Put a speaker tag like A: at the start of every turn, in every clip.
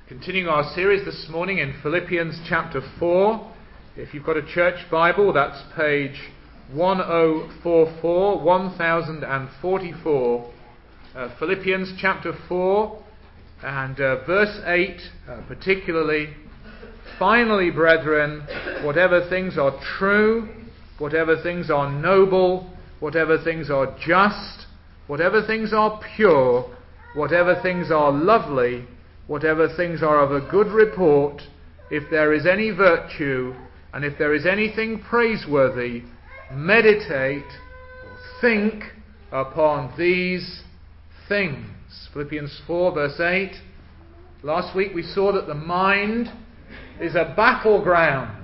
A: Continuing our series this morning in Philippians chapter 4. If you've got a church Bible, that's page 1044. Philippians chapter 4 and verse 8 particularly. Finally, brethren, whatever things are true, whatever things are noble, whatever things are just, whatever things are pure, whatever things are lovely, whatever things are of a good report, if there is any virtue, and if there is anything praiseworthy, meditate or think upon these things. Philippians 4 verse 8. Last week we saw that the mind is a battleground.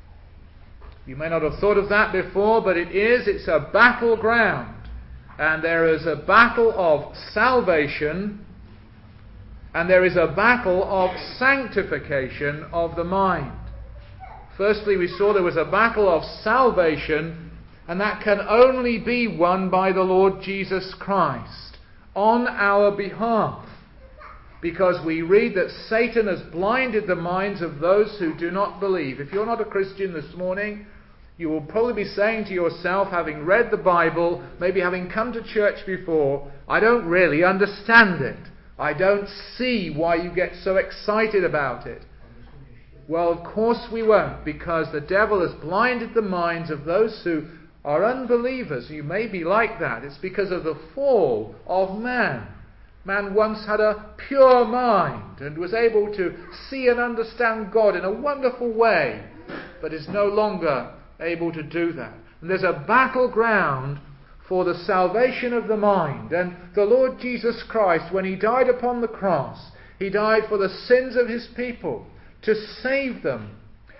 A: You may not have thought of that before, but it is. It's a battleground. And there is a battle of salvation, and there is a battle of sanctification of the mind. Firstly, we saw there was a battle of salvation, and that can only be won by the Lord Jesus Christ on our behalf. Because we read that Satan has blinded the minds of those who do not believe. If you're not a Christian this morning, you will probably be saying to yourself, having read the Bible, maybe having come to church before, I don't really understand it. I don't see why you get so excited about it. Well, of course we won't, because the devil has blinded the minds of those who are unbelievers. You may be like that. It's because of the fall of man. Man once had a pure mind and was able to see and understand God in a wonderful way, but is no longer able to do that. And there's a battleground for the salvation of the mind. And the Lord Jesus Christ, when He died upon the cross, He died for the sins of His people, to save them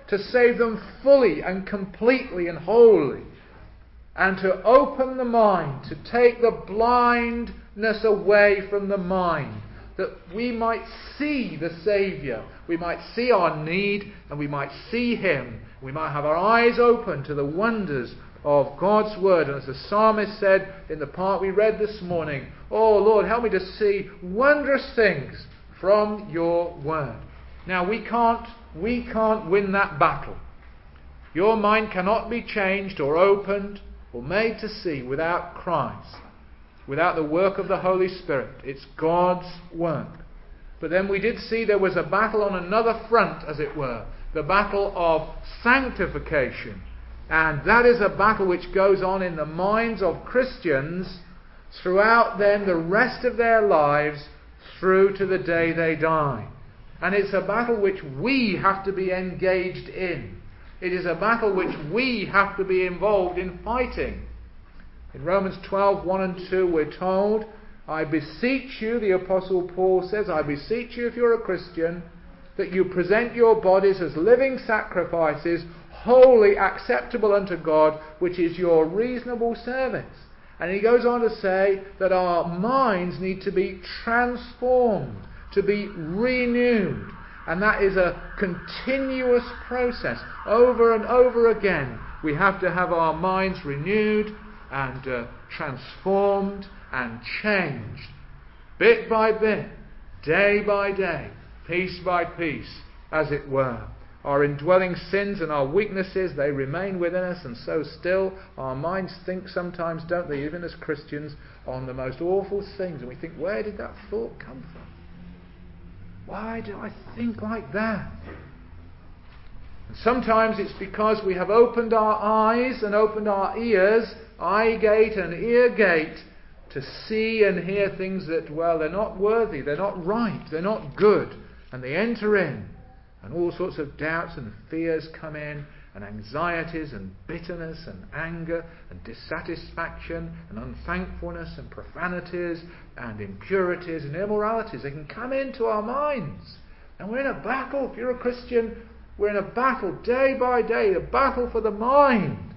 A: fully and completely and wholly, and to open the mind, to take the blindness away from the mind, that we might see the Saviour, we might see our need, and we might see Him. We might have our eyes open to the wonders of God's Word. And as the psalmist said in the part we read this morning, oh Lord, help me to see wondrous things from Your Word. Now we can't win that battle. Your mind cannot be changed or opened or made to see without Christ, without the work of the Holy Spirit. It's God's work. But then we did see there was a battle on another front, as it were, the battle of sanctification. And that is a battle which goes on in the minds of Christians throughout then the rest of their lives through to the day they die. And it's a battle which we have to be engaged in. It is a battle which we have to be involved in fighting. In Romans 12, 1 and 2 we're told, I beseech you, the Apostle Paul says, I beseech you if you're a Christian, that you present your bodies as living sacrifices, wholly acceptable unto God, which is your reasonable service. And he goes on to say that our minds need to be transformed, to be renewed. And that is a continuous process. Over and over again, we have to have our minds renewed and transformed and changed. Bit by bit, day by day, piece by piece, as it were. Our indwelling sins and our weaknesses, they remain within us, and so still our minds think sometimes, don't they, even as Christians, on the most awful things. And we think, where did that thought come from? Why do I think like that? And sometimes it's because we have opened our eyes and opened our ears, eye gate and ear gate, to see and hear things that, well, they're not worthy, they're not right, they're not good. And they enter in. And all sorts of doubts and fears come in, and anxieties and bitterness and anger and dissatisfaction and unthankfulness and profanities and impurities and immoralities. They can come into our minds. And we're in a battle. If you're a Christian, we're in a battle day by day, a battle for the mind.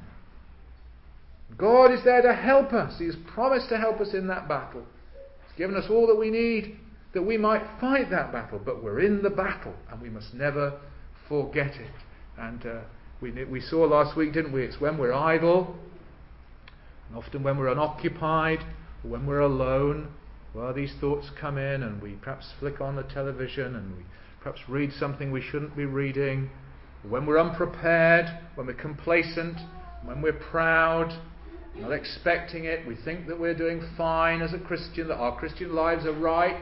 A: God is there to help us. He has promised to help us in that battle. He's given us all that we need, that we might fight that battle, but we're in the battle and we must never forget it. And we saw last week, didn't we? It's when we're idle, and often when we're unoccupied, or when we're alone, well, these thoughts come in and we perhaps flick on the television and we perhaps read something we shouldn't be reading, when we're unprepared, when we're complacent, when we're proud, not expecting it, we think that we're doing fine as a Christian, that our Christian lives are right.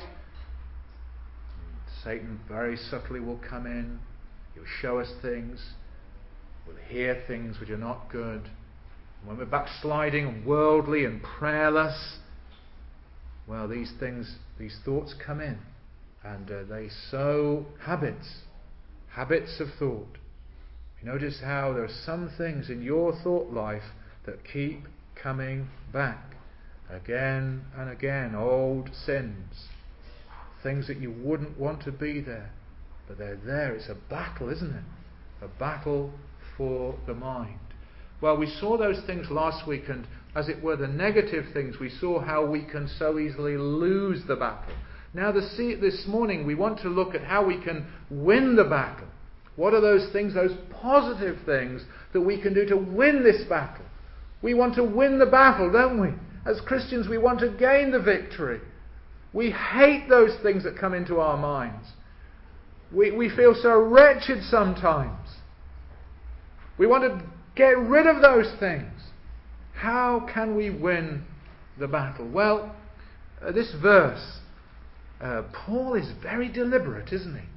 A: Satan very subtly will come in. He'll show us things. We'll hear things which are not good. And when we're backsliding and worldly and prayerless, well, these thoughts come in, and they sow habits of thought. You notice how there are some things in your thought life that keep coming back again and again. Old sins, things that you wouldn't want to be there, but they're there. It's a battle, isn't it? A battle for the mind. Well, we saw those things last week, and as it were, the negative things, we saw how we can so easily lose the battle. Now, this morning, we want to look at how we can win the battle. What are those things, those positive things that we can do to win this battle? We want to win the battle, don't we? As Christians, we want to gain the victory. We hate those things that come into our minds. We feel so wretched sometimes. We want to get rid of those things. How can we win the battle? Well, this verse, Paul is very deliberate, isn't he?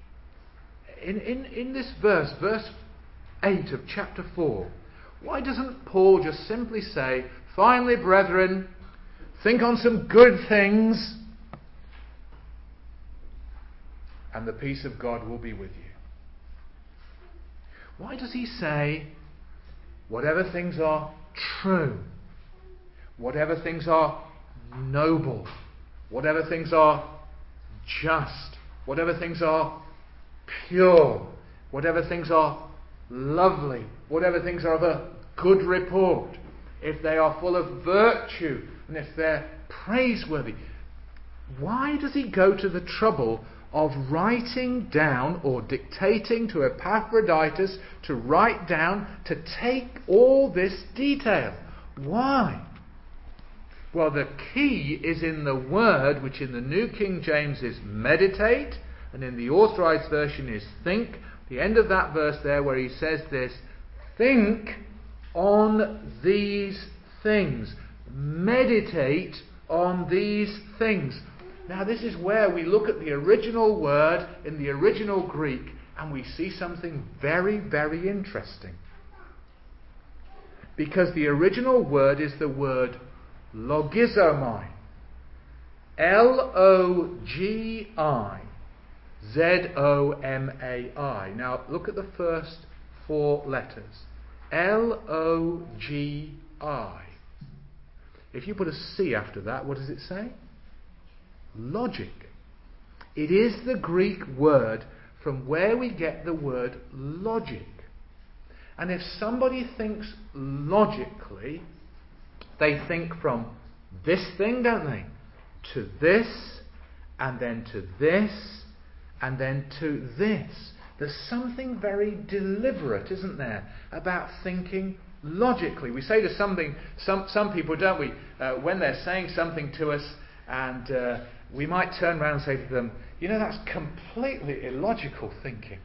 A: In this verse 8 of chapter 4, why doesn't Paul just simply say, finally, brethren, think on some good things, and the peace of God will be with you? Why does he say, whatever things are true, whatever things are noble, whatever things are just, whatever things are pure, whatever things are lovely, whatever things are of a good report, if they are full of virtue and if they're praiseworthy? Why does he go to the trouble of writing down or dictating to Epaphroditus to write down, to take all this detail? Why? Well, the key is in the word, which in the New King James is meditate, and in the Authorized Version is think. The end of that verse there where he says this, think on these things. Meditate on these things. Now this is where we look at the original word in the original Greek and we see something very, very interesting. Because the original word is the word logizomai. Logizomai. Now look at the first four letters. Logi. If you put a C after that, what does it say? Logic. It is the Greek word from where we get the word logic. And if somebody thinks logically, they think from this thing, don't they? To this, and then to this, and then to this. There's something very deliberate, isn't there, about thinking logically. We say to some people, don't we, when they're saying something to us, and we might turn around and say to them, you know, that's completely illogical thinking.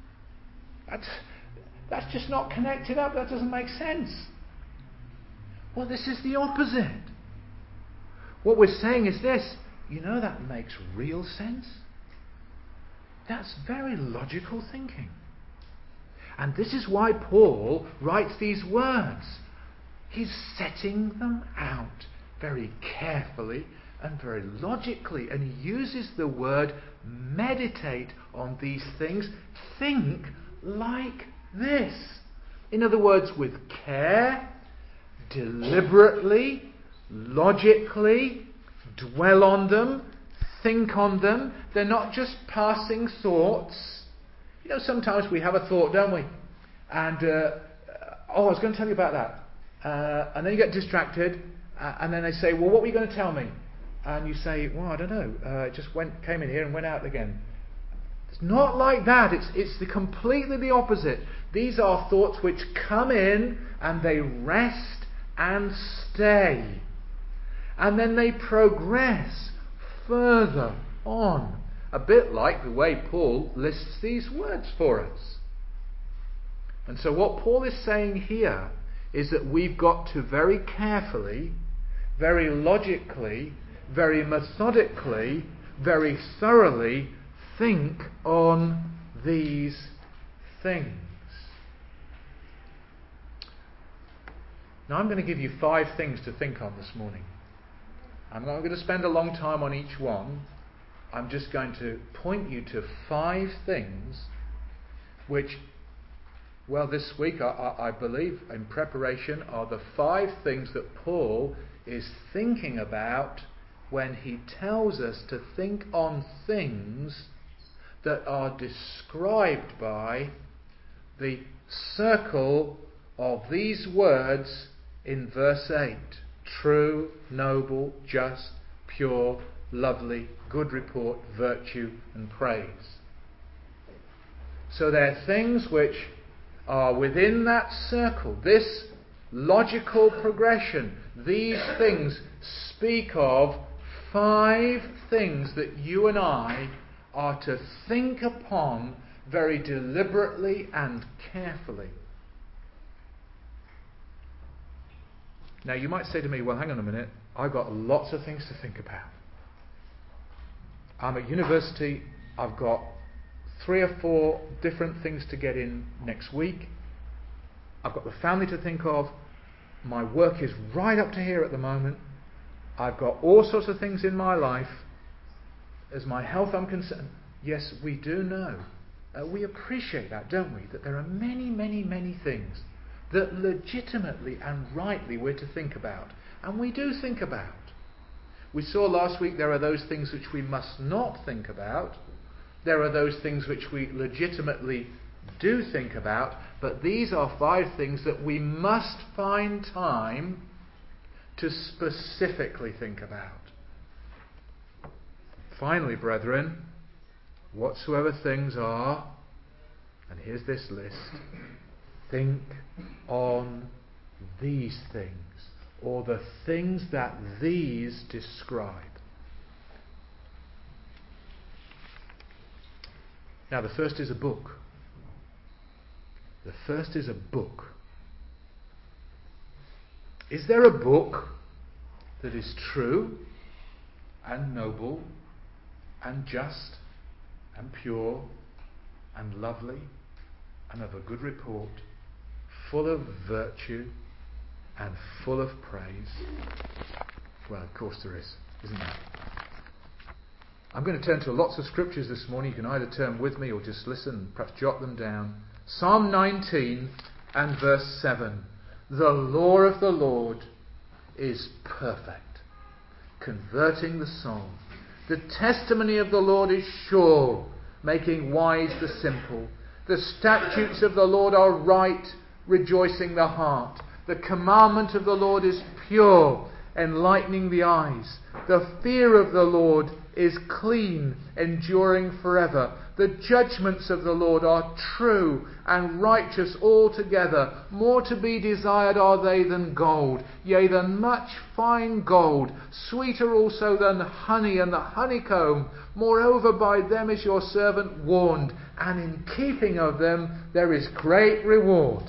A: That's just not connected up. That doesn't make sense. Well, this is the opposite. What we're saying is this, you know, that makes real sense. That's very logical thinking. And this is why Paul writes these words. He's setting them out very carefully and very logically. And he uses the word meditate on these things. Think like this. In other words, with care, deliberately, logically, dwell on them, think on them. They're not just passing thoughts. You know, sometimes we have a thought, don't we? And, I was going to tell you about that. And then you get distracted, and then they say, well, what were you going to tell me? And you say, well, I don't know. It just came in here and went out again. It's not like that. It's completely the opposite. These are thoughts which come in and they rest and stay. And then they progress further on. a bit like the way Paul lists these words for us. And so what Paul is saying here is that we've got to very carefully, very logically, very methodically, very thoroughly think on these things. Now I'm going to give you 5 things to think on this morning. I'm not going to spend a long time on each one. I'm just going to point you to 5 things which, well, this week I believe in preparation are the 5 things that Paul is thinking about when he tells us to think on things that are described by the circle of these words in verse 8. True, noble, just, pure, lovely, good report, virtue and praise. So they're things which are within that circle, this logical progression. These things speak of 5 things that you and I are to think upon very deliberately and carefully. Now you might say to me, well, hang on a minute, I've got lots of things to think about. I'm at university, I've got 3 or 4 different things to get in next week. I've got the family to think of. My work is right up to here at the moment. I've got all sorts of things in my life. As my health I'm concerned, yes, we do know. We appreciate that, don't we? That there are many, many, many things that legitimately and rightly we're to think about. And we do think about. We saw last week there are those things which we must not think about. There are those things which we legitimately do think about. But these are 5 things that we must find time to specifically think about. Finally, brethren, whatsoever things are, and here's this list, think on these things, or the things that these describe. Now, the first is a book. The first is a book. Is there a book that is true and noble and just and pure and lovely and of a good report, full of virtue and full of praise? Well, of course there is, isn't there? I'm going to turn to lots of scriptures this morning. You can either turn with me or just listen, perhaps jot them down. Psalm 19 and verse 7. The law of the Lord is perfect, converting the soul. The testimony of the Lord is sure, making wise the simple. The statutes of the Lord are right, rejoicing the heart. The commandment of the Lord is pure, enlightening the eyes. The fear of the Lord is clean, enduring forever. The judgments of the Lord are true and righteous altogether. More to be desired are they than gold, yea, than much fine gold, sweeter also than honey and the honeycomb. Moreover, by them is your servant warned, and in keeping of them there is great reward.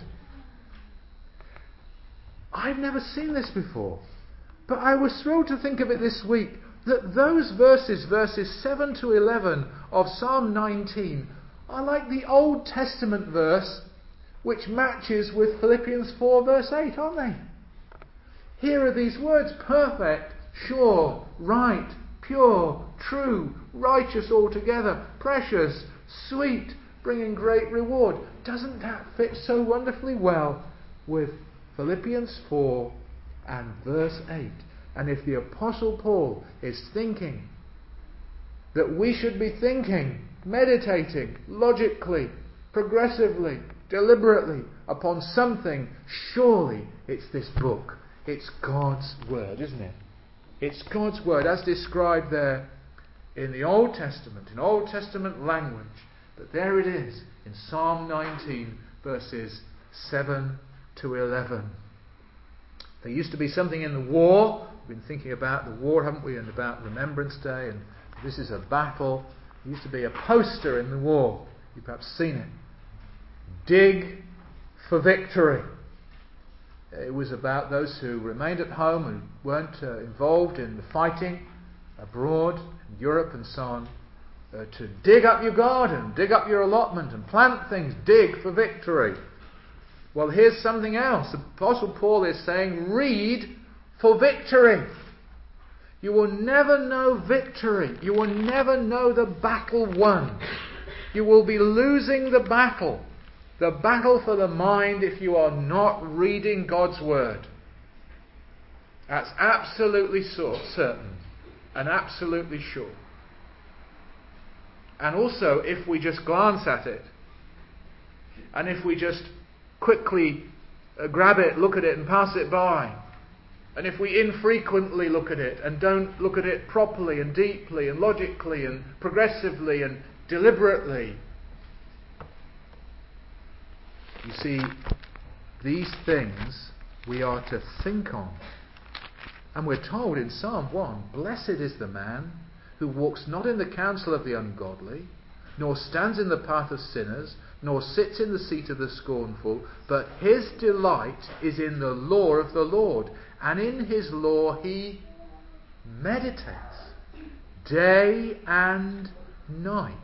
A: I've never seen this before, but I was thrilled to think of it this week, that those verses 7 to 11 of Psalm 19 are like the Old Testament verse which matches with Philippians 4 verse 8, aren't they? Here are these words: perfect, sure, right, pure, true, righteous altogether, precious, sweet, bringing great reward. Doesn't that fit so wonderfully well with Philippians 4 and verse 8? And if the Apostle Paul is thinking that we should be thinking, meditating, logically, progressively, deliberately upon something, surely it's this book. It's God's Word, isn't it? It's God's Word as described there in the Old Testament, in Old Testament language. But there it is in Psalm 19 verses 7 to 11. There used to be something in the war. We've been thinking about the war, haven't we, and about Remembrance Day, and this is a battle. There used to be a poster in the wall. You've perhaps seen it. Dig for victory. It was about those who remained at home and weren't involved in the fighting abroad, in Europe and so on, to dig up your garden, dig up your allotment and plant things, dig for victory. Well, here's something else. The Apostle Paul is saying, read for victory. You will never know victory. You will never know the battle won. You will be losing the battle for the mind, if you are not reading God's Word. That's absolutely certain and absolutely sure. And also, if we just glance at it, and if we just quickly grab it, look at it and pass it by, and if we infrequently look at it and don't look at it properly and deeply and logically and progressively and deliberately, you see, these things we are to think on. And we're told in Psalm 1, blessed is the man who walks not in the counsel of the ungodly, nor stands in the path of sinners, nor sits in the seat of the scornful, but his delight is in the law of the Lord, and in his law he meditates day and night.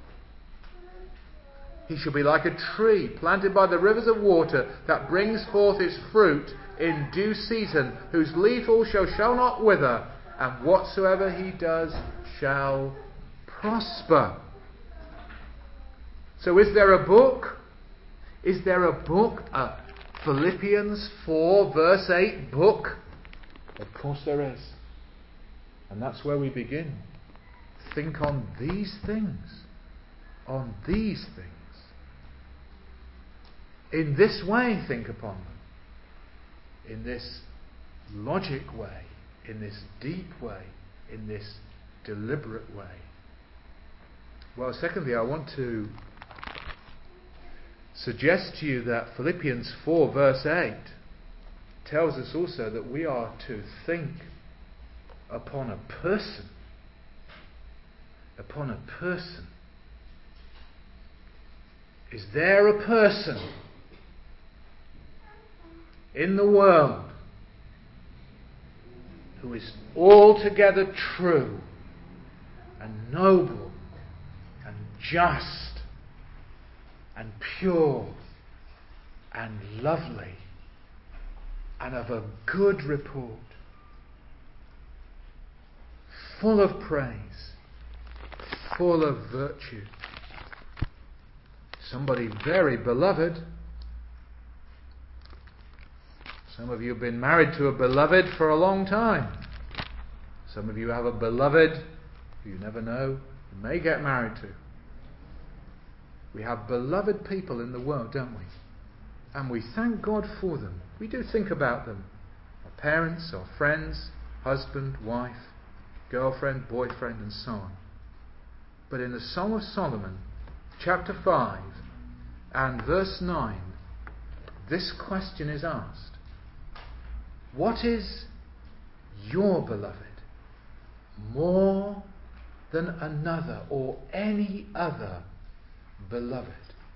A: He shall be like a tree planted by the rivers of water, that brings forth his fruit in due season, whose leaf also shall not wither, and whatsoever he does shall prosper. So is there a book? Is there a book? A Philippians 4 verse 8 book? Of course there is. And that's where we begin. Think on these things. On these things. In this way, think upon them. In this logic way. In this deep way. In this deliberate way. Well, secondly, I want to suggest to you that Philippians 4 verse 8 tells us also that we are to think upon a person. Upon a person. Is there a person in the world who is altogether true and noble and just and pure and lovely and of a good report, full of praise, full of virtue, somebody very beloved? Some of you have been married to a beloved for a long time. Some of you have a beloved who you never know, you may get married to. We have beloved people in the world, don't we? And we thank God for them. We do think about them. Our parents, our friends, husband, wife, girlfriend, boyfriend, and so on. But in the Song of Solomon, chapter 5 and verse 9, this question is asked. What is your beloved more than another or any other beloved?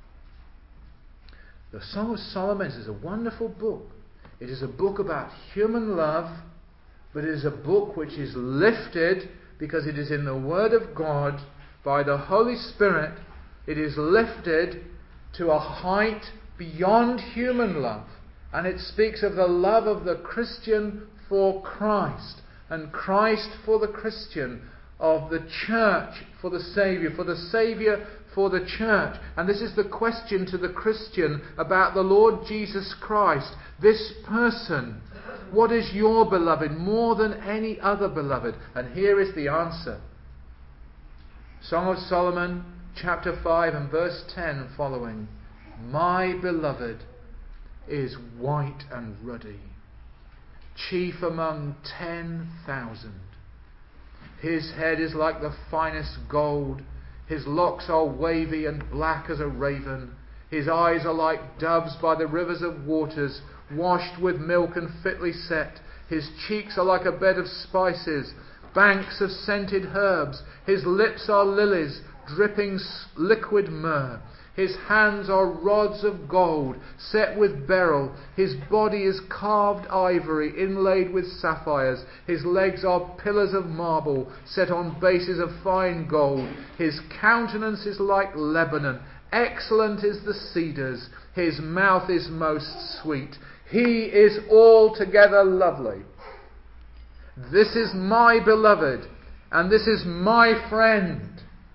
A: The Song of Solomon is a wonderful book. It is a book about human love, but it is a book which is lifted because it is in the Word of God by the Holy Spirit. It is lifted to a height beyond human love. And it speaks of the love of the Christian for Christ, and Christ for the Christian, of the church for the Saviour for the church. And this is the question to the Christian about the Lord Jesus Christ. This person, what is your beloved more than any other beloved? And here is the answer. Song of Solomon, chapter 5 and verse 10 following. My beloved is white and ruddy, chief among 10,000. His head is like the finest gold. His locks are wavy and black as a raven. His eyes are like doves by the rivers of waters, washed with milk and fitly set. His cheeks are like a bed of spices, banks of scented herbs. His lips are lilies, dripping liquid myrrh. His hands are rods of gold, set with beryl. His body is carved ivory, inlaid with sapphires. His legs are pillars of marble, set on bases of fine gold. His countenance is like Lebanon. Excellent is the cedars. His mouth is most sweet. He is altogether lovely. This is my beloved, and this is my friend.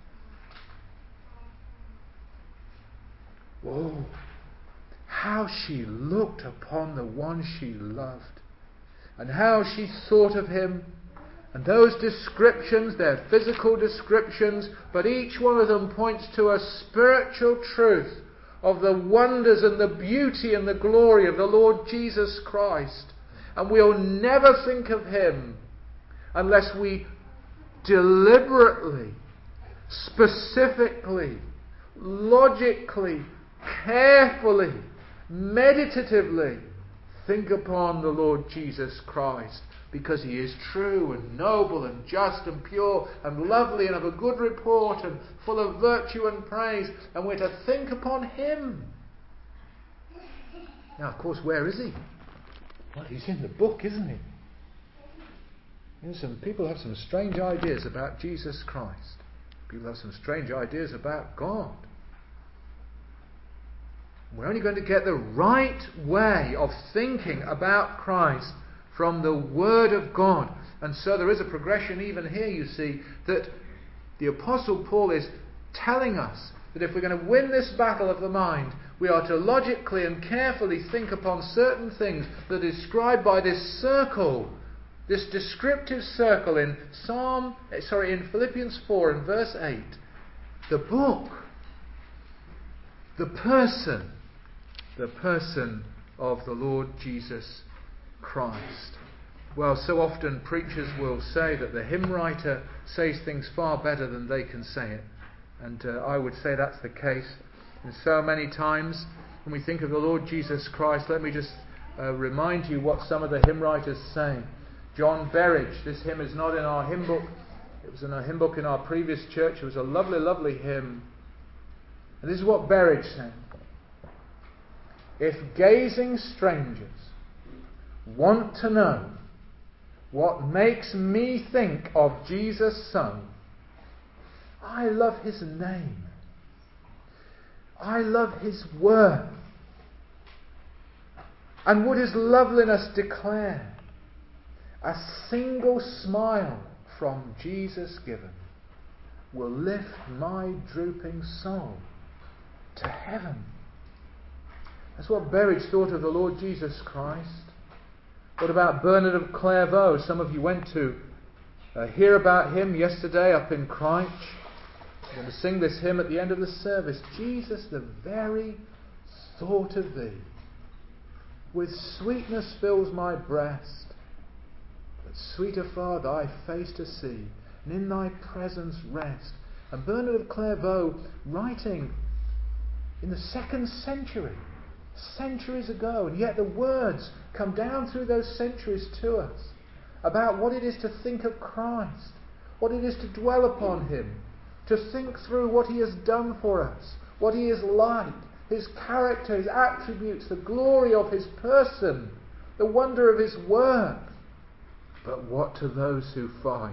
A: Oh, how she looked upon the one she loved, and how she thought of him. And those descriptions, they're physical descriptions, but each one of them points to a spiritual truth of the wonders and the beauty and the glory of the Lord Jesus Christ. And we'll never think of him unless we deliberately, specifically, logically, carefully, meditatively think upon the Lord Jesus Christ, because he is true and noble and just and pure and lovely and of a good report and full of virtue and praise, and we're to think upon him. Now, of course, where is he? Well, he's in the book, isn't he? You know, some people have some strange ideas about Jesus Christ. People have some strange ideas about God. We're only going to get the right way of thinking about Christ from the Word of God. And so there is a progression even here, you see, that the Apostle Paul is telling us that if we're going to win this battle of the mind, we are to logically and carefully think upon certain things that are described by this circle, this descriptive circle in Philippians 4 and verse 8. The book, the person of the Lord Jesus Christ. Well, so often preachers will say that the hymn writer says things far better than they can say it. And I would say that's the case. And so many times when we think of the Lord Jesus Christ, let me just remind you what some of the hymn writers say. John Berridge, this hymn is not in our hymn book. It was in a hymn book in our previous church. It was a lovely, lovely hymn. And this is what Berridge said. If gazing strangers want to know what makes me think of Jesus' Son, I love his name. I love his word. And would his loveliness declare, a single smile from Jesus given will lift my drooping soul to heaven. That's what Berridge thought of the Lord Jesus Christ. What about Bernard of Clairvaux? Some of you went to hear about him yesterday up in Crouch. I'm going to sing this hymn at the end of the service. Jesus, the very thought of thee with sweetness fills my breast, but sweeter far thy face to see, and in thy presence rest. And Bernard of Clairvaux, writing in the 2nd century, centuries ago, and yet the words come down through those centuries to us about what it is to think of Christ, what it is to dwell upon him, to think through what he has done for us, what he is like, his character, his attributes, the glory of his person, the wonder of his work. But what to those who find?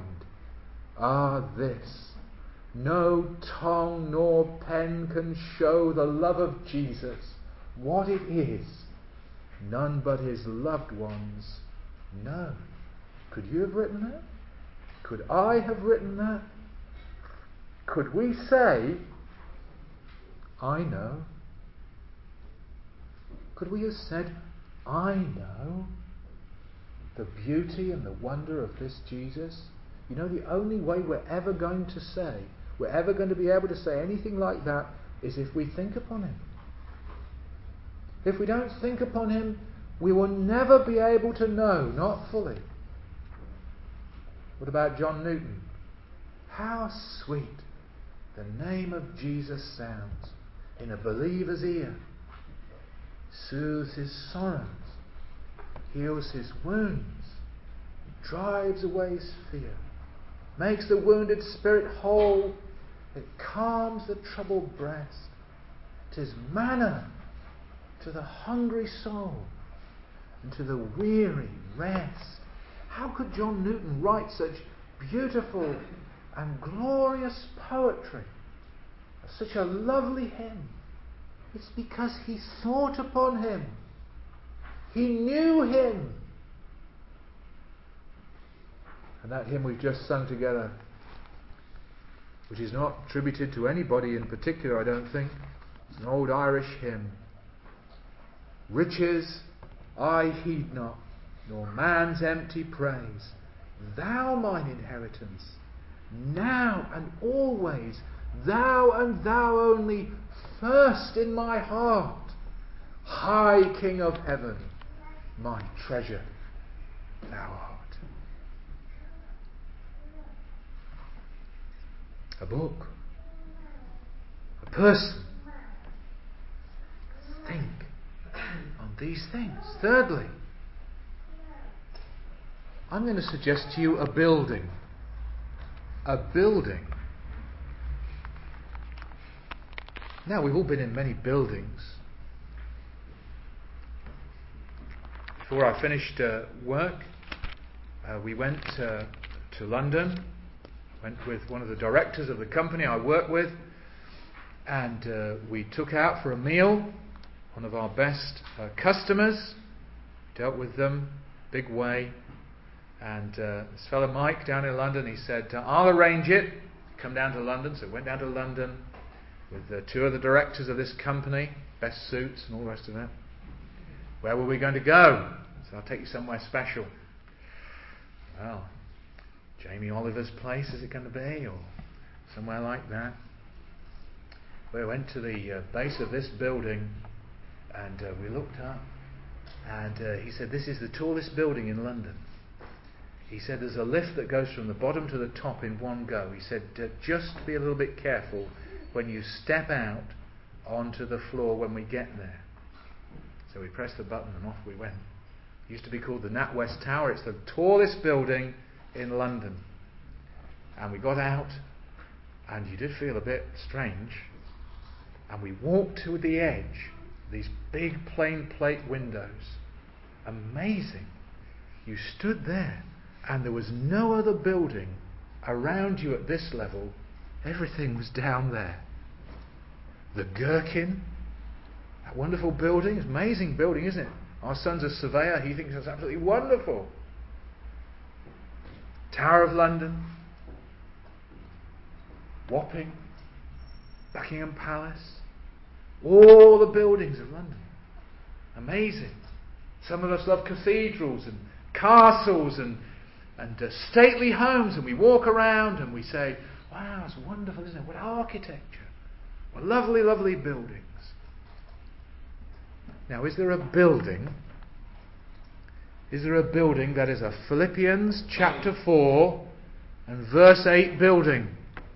A: This, no tongue nor pen can show the love of Jesus. What it is, none but his loved ones know. Could you have written that? Could I have written that? Could we say, I know? Could we have said, I know the beauty and the wonder of this Jesus? You know, the only way we're ever going to be able to say anything like that is if we think upon him. If we don't think upon him, we will never be able to know, not fully. What about John Newton? How sweet the name of Jesus sounds in a believer's ear. Soothes his sorrows, heals his wounds, drives away his fear, makes the wounded spirit whole, It calms the troubled breast. It is manna to the hungry soul, and to the weary rest. How could John Newton write such beautiful and glorious poetry, such a lovely hymn? It's because he thought upon him. He knew him. And that hymn we've just sung together, which is not attributed to anybody in particular, I don't think. It's an old Irish hymn. Riches I heed not, nor man's empty praise. Thou mine inheritance, now and always, thou and thou only, first in my heart. High King of heaven, my treasure thou art. A book, a person. Think on these things. Thirdly, I'm going to suggest to you a building. A building. Now, we've all been in many buildings. Before I finished work, we went to London. Went with one of the directors of the company I work with, and we took out for a meal. One of our best customers, dealt with them big way, and this fellow Mike down in London, he said, I'll arrange it, come down to London. So we went down to London with two of the directors of this company, best suits and all the rest of it. Where were we going to go? So I'll take you somewhere special. Well, Jamie Oliver's place, is it going to be, or somewhere like that? We went to the base of this building, and we looked up, and he said, this is the tallest building in London. He said, there's a lift that goes from the bottom to the top in one go. He said, just be a little bit careful when you step out onto the floor when we get there. So we pressed the button and off we went. It used to be called the NatWest Tower. It's the tallest building in London. And we got out, and you did feel a bit strange, and we walked to the edge, these big plain plate windows. Amazing. You stood there, and there was no other building around you at this level. Everything was down there. The Gherkin, that wonderful building, it's an amazing building, isn't it? Our son's a surveyor, he thinks it's absolutely wonderful. Tower of London, Wapping, Buckingham Palace, all the buildings of London. Amazing. Some of us love cathedrals and castles and stately homes, and we walk around and we say, wow, it's wonderful, isn't it? What architecture. What lovely, lovely buildings. Now, is there a building? Is there a building that is a Philippians chapter 4 and verse 8 building?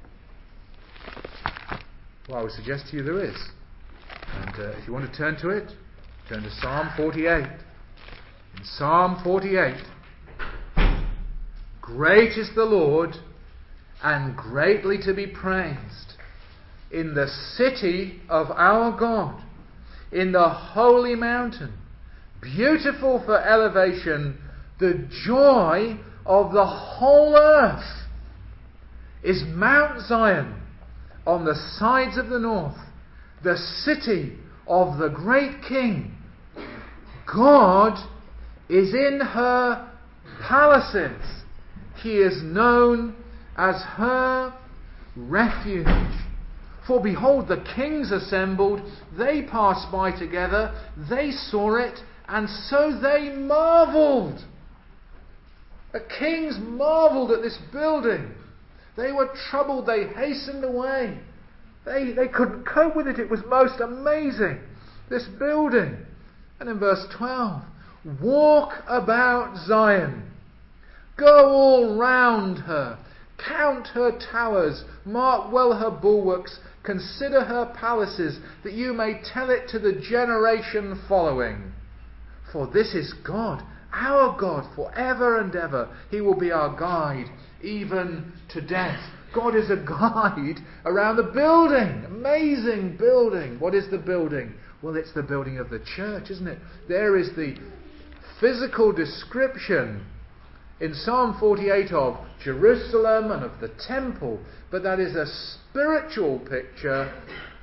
A: Well, I would suggest to you there is. And if you want to turn to it, turn to Psalm 48. In Psalm 48, great is the Lord and greatly to be praised in the city of our God, in the holy mountain, beautiful for elevation, the joy of the whole earth is Mount Zion on the sides of the north, the city of the great King. God is in her palaces. He is known as her refuge. For behold, the kings assembled, they passed by together, they saw it, and so they marvelled. The kings marvelled at this building. They were troubled, they hastened away. They couldn't cope with it. It was most amazing, this building. And in verse 12, walk about Zion, go all round her, count her towers, mark well her bulwarks, consider her palaces, that you may tell it to the generation following. For this is God, our God, for ever and ever. He will be our guide, even to death. God is a guide around the building. Amazing building. What is the building? Well, it's the building of the church, isn't it? There is the physical description in Psalm 48 of Jerusalem and of the temple, but that is a spiritual picture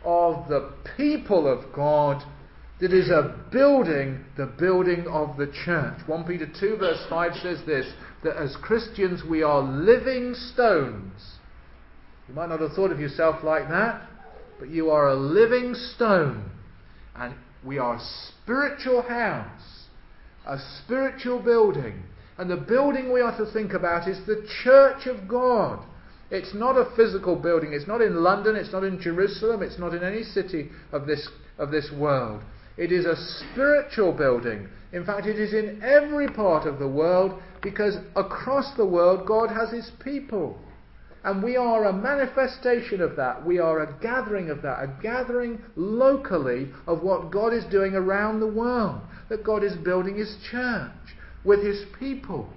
A: of the people of God that is a building, the building of the church. 1 Peter 2 verse 5 says this, that as Christians we are living stones. You might not have thought of yourself like that, but you are a living stone, and we are a spiritual house, a spiritual building. And the building we are to think about is the church of God. It's not a physical building. It's not in London. It's not in Jerusalem. It's not in any city of this world. It is a spiritual building. In fact, it is in every part of the world, because across the world God has His people. And we are a manifestation of that. We are a gathering of that. A gathering locally of what God is doing around the world. That God is building His church with His people.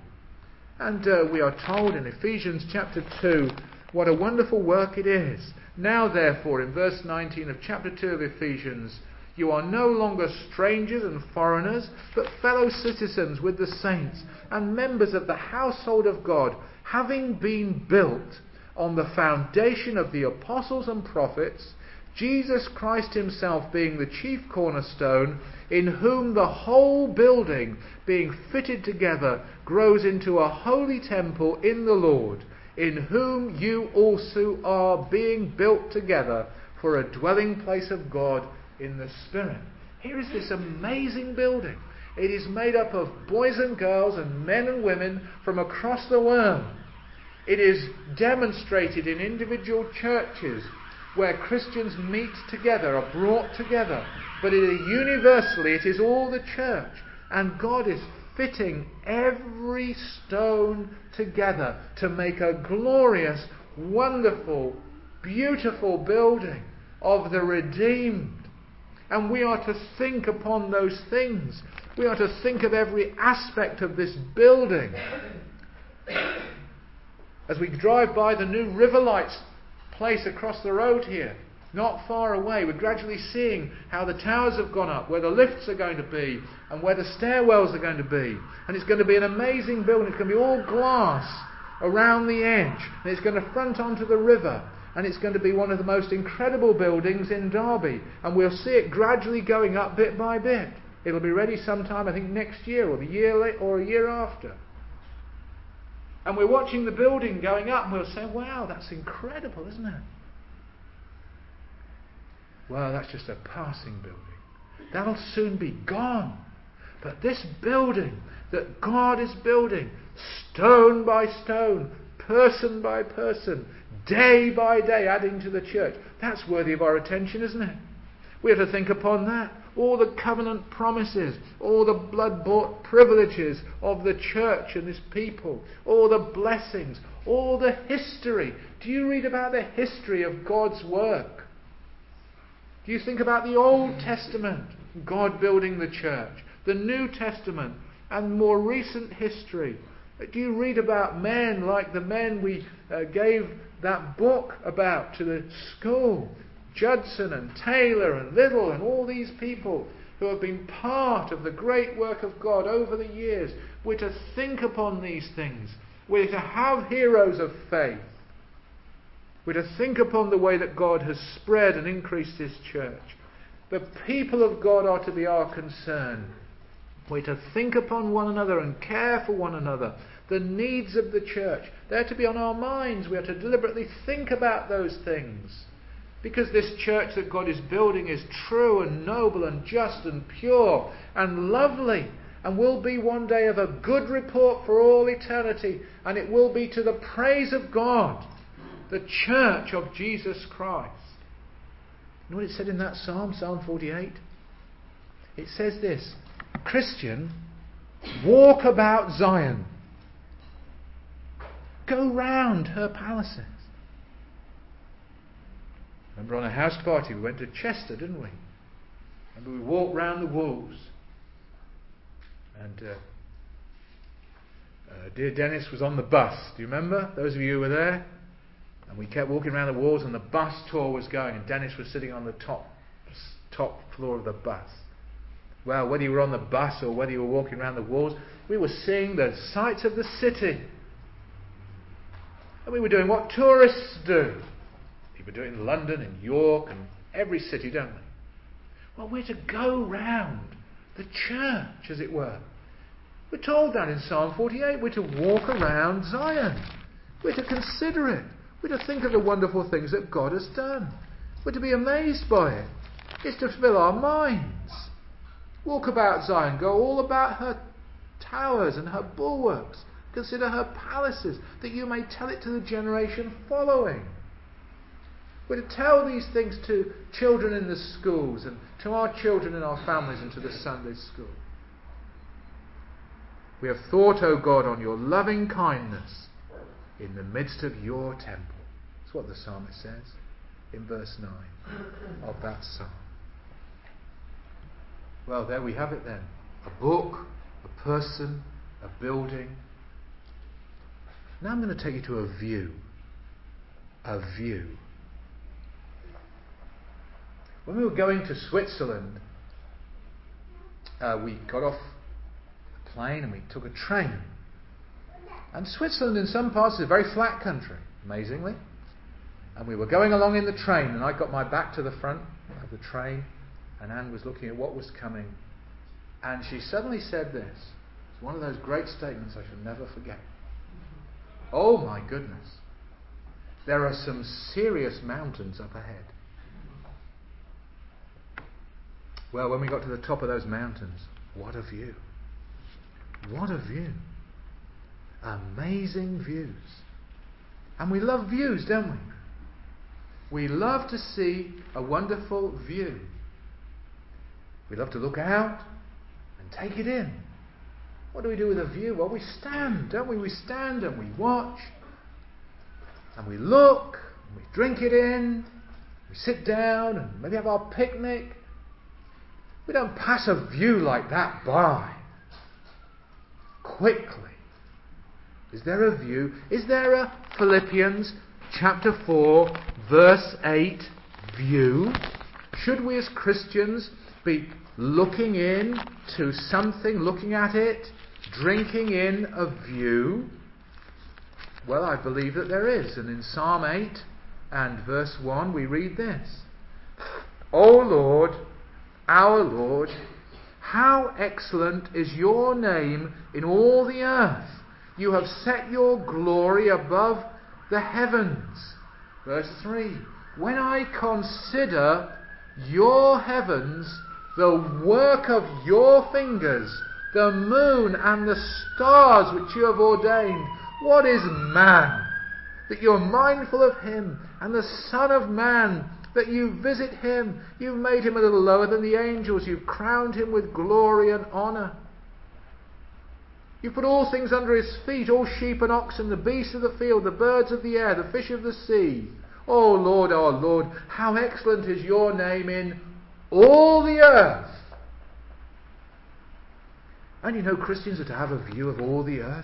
A: And we are told in Ephesians chapter 2 what a wonderful work it is. Now therefore, in verse 19 of chapter 2 of Ephesians, you are no longer strangers and foreigners, but fellow citizens with the saints and members of the household of God, having been built on the foundation of the apostles and prophets, Jesus Christ Himself being the chief cornerstone, in whom the whole building, being fitted together, grows into a holy temple in the Lord, in whom you also are being built together for a dwelling place of God in the Spirit. Here is this amazing building. It is made up of boys and girls and men and women from across the world. It is demonstrated in individual churches where Christians meet together, are brought together. But universally it is all the church. And God is fitting every stone together to make a glorious, wonderful, beautiful building of the redeemed. And we are to think upon those things. We are to think of every aspect of this building. As we drive by the new Riverlights place across the road here, not far away, we're gradually seeing how the towers have gone up, where the lifts are going to be, and where the stairwells are going to be. And it's going to be an amazing building. It's going to be all glass around the edge, and it's going to front onto the river. And it's going to be one of the most incredible buildings in Derby. And we'll see it gradually going up bit by bit. It'll be ready sometime, I think, next year or the year or a year after. And we're watching the building going up, and we'll say, wow, that's incredible, isn't it? Well, that's just a passing building. That'll soon be gone. But this building that God is building, stone by stone, person by person, day by day, adding to the church, that's worthy of our attention, isn't it? We have to think upon that. All the covenant promises, all the blood-bought privileges of the church and His people, all the blessings, all the history. Do you read about the history of God's work? Do you think about the Old Testament, God building the church, the New Testament, and more recent history? Do you read about men like the men we gave that book about to the school? Judson and Taylor and Little and all these people who have been part of the great work of God over the years. We're to think upon these things. We're to have heroes of faith. We're to think upon the way that God has spread and increased His church. The people of God are to be our concern. We're to think upon one another and care for one another. The needs of the church, they're to be on our minds. We are to deliberately think about those things. Because this church that God is building is true and noble and just and pure and lovely, and will be one day of a good report for all eternity, and it will be to the praise of God, the church of Jesus Christ. You know what it said in that psalm, Psalm 48? It says this, Christian, walk about Zion. Go round her palaces. Remember on a house party we went to Chester, didn't we? Remember we walked round the walls. And dear Dennis was on the bus. Do you remember? Those of you who were there? And we kept walking around the walls, and the bus tour was going, and Dennis was sitting on the top floor of the bus. Well, whether you were on the bus or whether you were walking around the walls, we were seeing the sights of the city. And we were doing what tourists do. People do it in London, in York, and every city, don't they? Well, we're to go round the church, as it were. We're told that in Psalm 48. We're to walk around Zion. We're to consider it. We're to think of the wonderful things that God has done. We're to be amazed by it. It's to fill our minds. Walk about Zion. Go all about her towers and her bulwarks. Consider her palaces, that you may tell it to the generation following. We're to tell these things to children in the schools and to our children in our families and to the Sunday school. We have thought, O God, on your loving kindness in the midst of your temple. That's what the psalmist says in verse 9 of that psalm. Well, there we have it then. A book, a person, a building. Now I'm going to take you to a view. A view. When we were going to Switzerland, we got off a plane and we took a train. And Switzerland in some parts is a very flat country, amazingly. And we were going along in the train, and I got my back to the front of the train, and Anne was looking at what was coming. And she suddenly said this. It's one of those great statements I shall never forget. Oh my goodness. There are some serious mountains up ahead. Well, when we got to the top of those mountains, what a view. What a view. Amazing views. And we love views, don't we? We love to see a wonderful view. We love to look out and take it in. What do we do with a view? Well, we stand, don't we? We stand and we watch and we look and we drink it in. We sit down and maybe have our picnic. We don't pass a view like that by quickly. Is there a view? Is there a Philippians chapter 4 verse 8 view? Should we as Christians be looking in to something, looking at it, drinking in a view? Well, I believe that there is. And in Psalm 8 and verse 1 we read this. O Lord, our Lord, how excellent is your name in all the earth. You have set your glory above the heavens. Verse 3. When I consider your heavens, the work of your fingers, the moon and the stars which you have ordained, what is man, that you are mindful of him, and the Son of Man, that you visit him? You've made him a little lower than the angels. You've crowned him with glory and honour. You put all things under his feet, all sheep and oxen, the beasts of the field, the birds of the air, the fish of the sea. O Lord, our Lord, how excellent is your name in all the earth. And you know, Christians are to have a view of all the earth.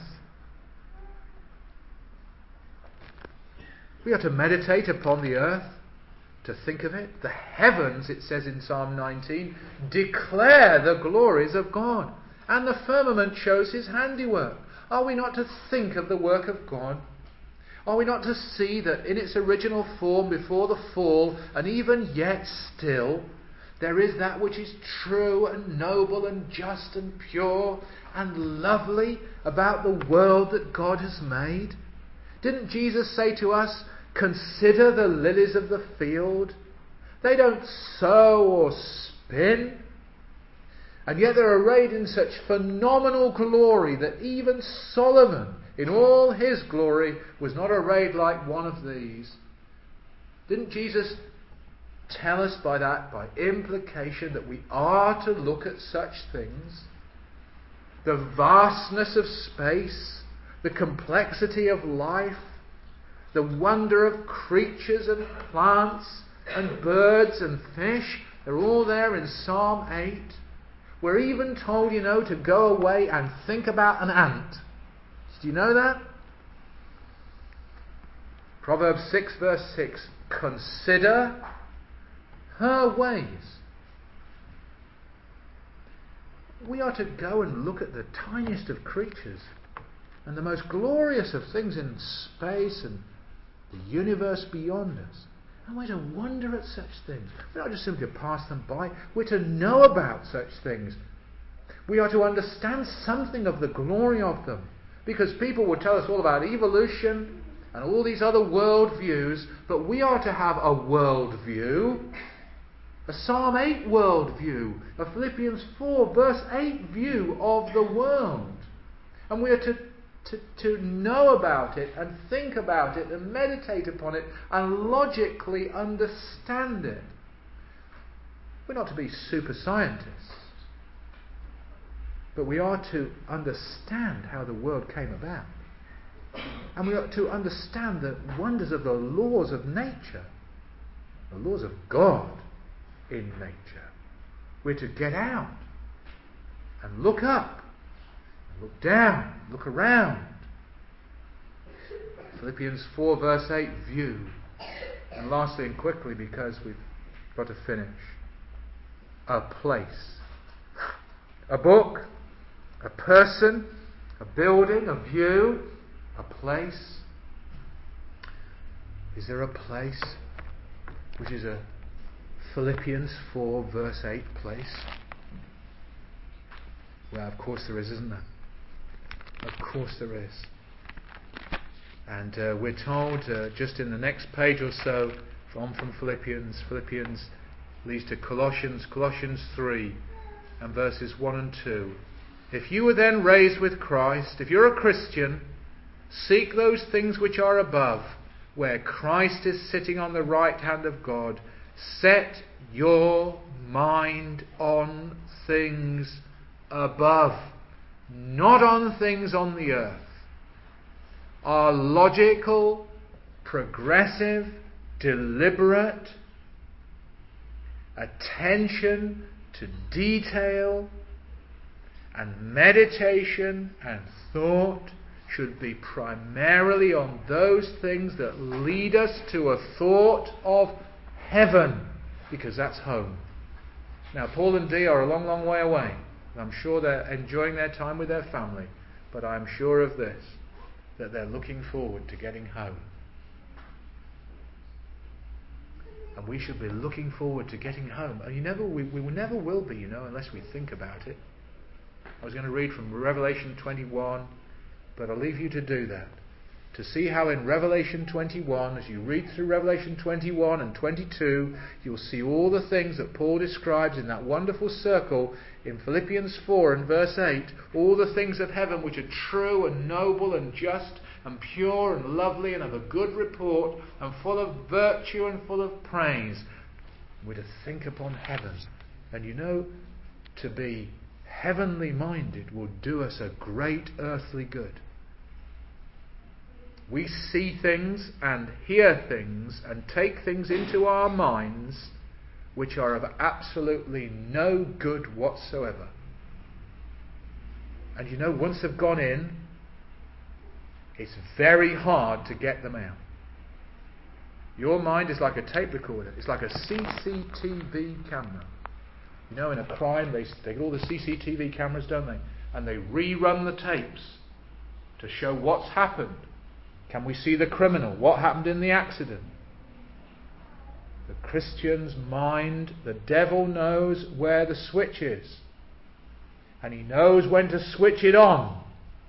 A: We are to meditate upon the earth, to think of it. The heavens, it says in Psalm 19, declare the glories of God. And the firmament shows his handiwork. Are we not to think of the work of God? Are we not to see that in its original form before the fall, and even yet still, there is that which is true and noble and just and pure and lovely about the world that God has made? Didn't Jesus say to us, consider the lilies of the field? They don't sow or spin. And yet they're arrayed in such phenomenal glory that even Solomon, in all his glory, was not arrayed like one of these. Didn't Jesus tell us by that, by implication, that we are to look at such things? The vastness of space, the complexity of life, the wonder of creatures and plants and birds and fish, they're all there in Psalm 8. We're even told, to go away and think about an ant. Do you know that? Proverbs 6 verse 6, consider her ways. We are to go and look at the tiniest of creatures and the most glorious of things in space and the universe beyond us. And we're to wonder at such things. We're not just simply to pass them by. We're to know about such things. We are to understand something of the glory of them. Because people will tell us all about evolution and all these other world views, but we are to have a world view, a Psalm 8 world view, a Philippians 4 verse 8 view of the world. And we are to know about it and think about it and meditate upon it and logically understand it. We're not to be super scientists, but we are to understand how the world came about. And we are to understand the wonders of the laws of nature, the laws of God in nature. We're to get out and look up, and look down, look around. Philippians 4 verse 8 view. And lastly and quickly, because we've got to finish, a place. A book, a person, a building, a view, a place. Is there a place which is a Philippians 4 verse 8 place? Well, of course there is, isn't there? Of course there is. And we're told just in the next page or so from Philippians leads to Colossians 3 and verses 1 and 2. If you were then raised with Christ, if you're a Christian, seek those things which are above, where Christ is sitting on the right hand of God. Set your mind on things above, not on things on the earth. Our logical, progressive, deliberate attention to detail and meditation and thought should be primarily on those things that lead us to a thought of heaven, because that's home. Now, Paul and Dee are a long, long way away. I'm sure they're enjoying their time with their family, but I'm sure of this, that they're looking forward to getting home. And we should be looking forward to getting home. And we never will be, unless we think about it. I was going to read from Revelation 21, but I'll leave you to do that. To see how in Revelation 21, as you read through Revelation 21 and 22, you'll see all the things that Paul describes in that wonderful circle in Philippians 4 and verse 8, all the things of heaven which are true and noble and just and pure and lovely and of a good report and full of virtue and full of praise. We're to think upon heaven. And to be heavenly minded will do us a great earthly good. We see things and hear things and take things into our minds which are of absolutely no good whatsoever. And once they've gone in, it's very hard to get them out. Your mind is like a tape recorder. It's like a CCTV camera. In a crime, they get all the CCTV cameras, don't they? And they rerun the tapes to show what's happened. Can we see the criminal? What happened in the accident? The Christian's mind, the devil knows where the switch is. And he knows when to switch it on.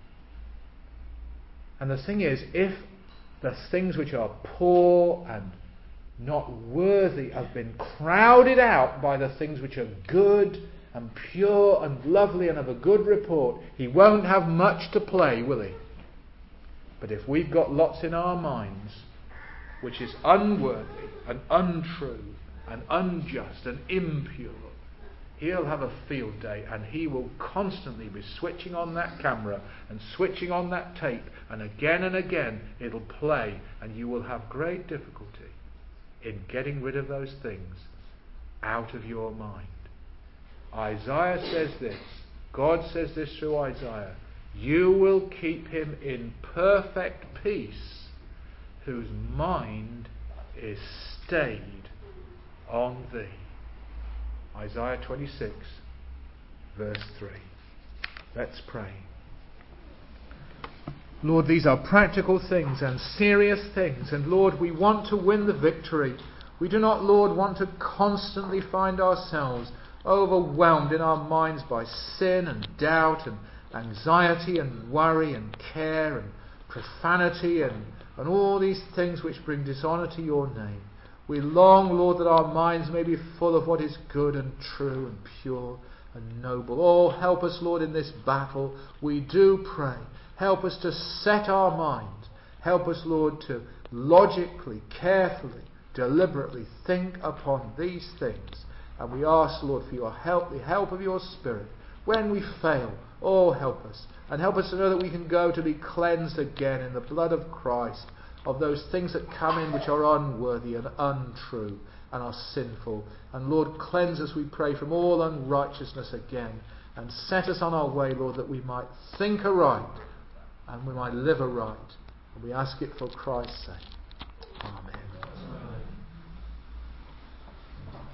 A: And the thing is, if the things which are poor and not worthy have been crowded out by the things which are good and pure and lovely and of a good report, he won't have much to play, will he? But if we've got lots in our minds which is unworthy and untrue and unjust and impure, he'll have a field day, and he will constantly be switching on that camera and switching on that tape, and again it'll play, and you will have great difficulty in getting rid of those things out of your mind. Isaiah says this, God says this through Isaiah, you will keep him in perfect peace whose mind is stayed on thee. Isaiah 26, verse 3. Let's pray. Lord, these are practical things and serious things, and Lord, we want to win the victory. We do not, Lord, want to constantly find ourselves overwhelmed in our minds by sin and doubt and anxiety and worry and care and profanity and all these things which bring dishonour to your name. We long, Lord, that our minds may be full of what is good and true and pure and noble. Oh, help us, Lord, in this battle. We do pray. Help us to set our minds. Help us, Lord, to logically, carefully, deliberately think upon these things. And we ask, Lord, for your help, the help of your Spirit. When we fail, oh, help us. And help us to know that we can go to be cleansed again in the blood of Christ of those things that come in which are unworthy and untrue and are sinful. And Lord, cleanse us, we pray, from all unrighteousness again. And set us on our way, Lord, that we might think aright and we might live aright. And we ask it for Christ's sake. Amen.